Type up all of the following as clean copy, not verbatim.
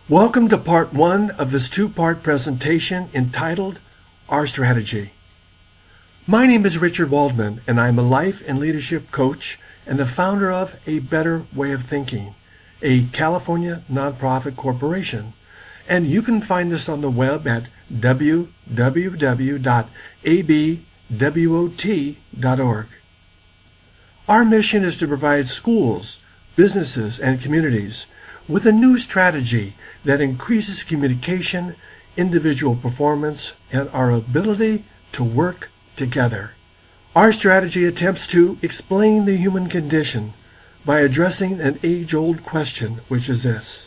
Welcome to part one of this two-part presentation entitled Our Strategy. My name is Richard Waldman, and I'm a life and leadership coach and the founder of A Better Way of Thinking, a California nonprofit corporation. And you can find us on the web at www.abwot.org. Our mission is to provide schools, businesses, and communities with a new strategy that increases communication, individual performance, and our ability to work together. Our strategy attempts to explain the human condition by addressing an age-old question, which is this: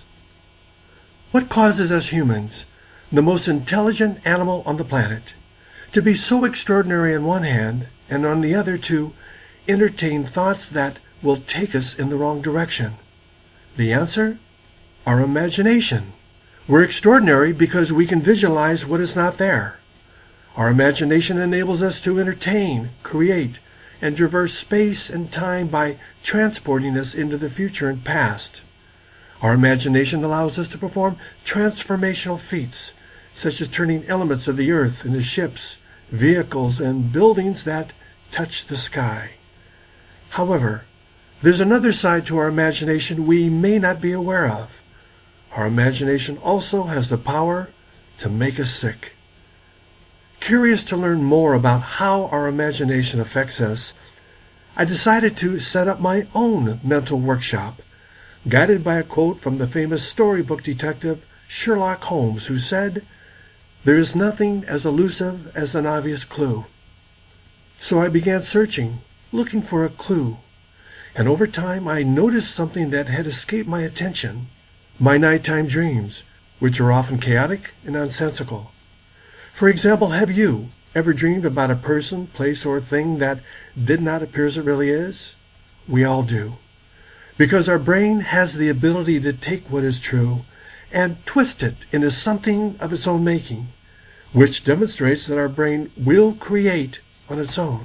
what causes us humans, the most intelligent animal on the planet, to be so extraordinary on one hand, and on the other to entertain thoughts that will take us in the wrong direction? The answer? Our imagination. We're extraordinary because we can visualize what is not there. Our imagination enables us to entertain, create, and traverse space and time by transporting us into the future and past. Our imagination allows us to perform transformational feats, such as turning elements of the earth into ships, vehicles, and buildings that touch the sky. However, there's another side to our imagination we may not be aware of. Our imagination also has the power to make us sick. Curious to learn more about how our imagination affects us, I decided to set up my own mental workshop, guided by a quote from the famous storybook detective Sherlock Holmes, who said, "There is nothing as elusive as an obvious clue." So I began searching, looking for a clue, and over time I noticed something that had escaped my attention: my nighttime dreams, which are often chaotic and nonsensical. For example, have you ever dreamed about a person, place, or thing that did not appear as it really is? We all do. Because our brain has the ability to take what is true and twist it into something of its own making, which demonstrates that our brain will create on its own.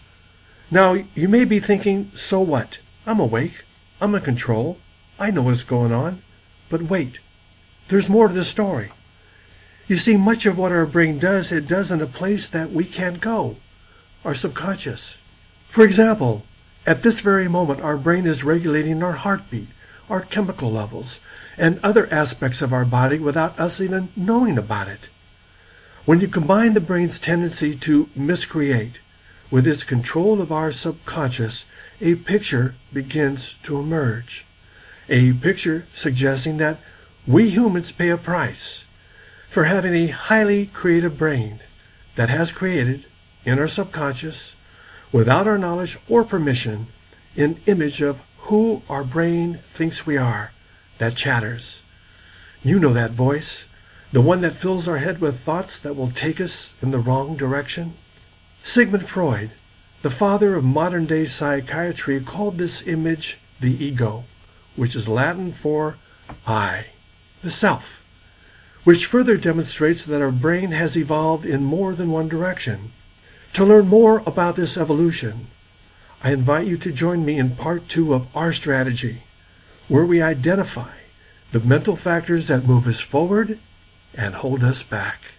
Now, you may be thinking, so what? I'm awake. I'm in control. I know what's going on. But wait, there's more to the story. You see, much of what our brain does, it does in a place that we can't go, our subconscious. For example, at this very moment, our brain is regulating our heartbeat, our chemical levels, and other aspects of our body without us even knowing about it. When you combine the brain's tendency to miscreate with its control of our subconscious, a picture begins to emerge. A picture suggesting that we humans pay a price for having a highly creative brain that has created, in our subconscious, without our knowledge or permission, an image of who our brain thinks we are that chatters. You know that voice, the one that fills our head with thoughts that will take us in the wrong direction. Sigmund Freud, the father of modern-day psychiatry, called this image the ego, which is Latin for I, the self, which further demonstrates that our brain has evolved in more than one direction. To learn more about this evolution, I invite you to join me in part 2 of our strategy, where we identify the mental factors that move us forward and hold us back.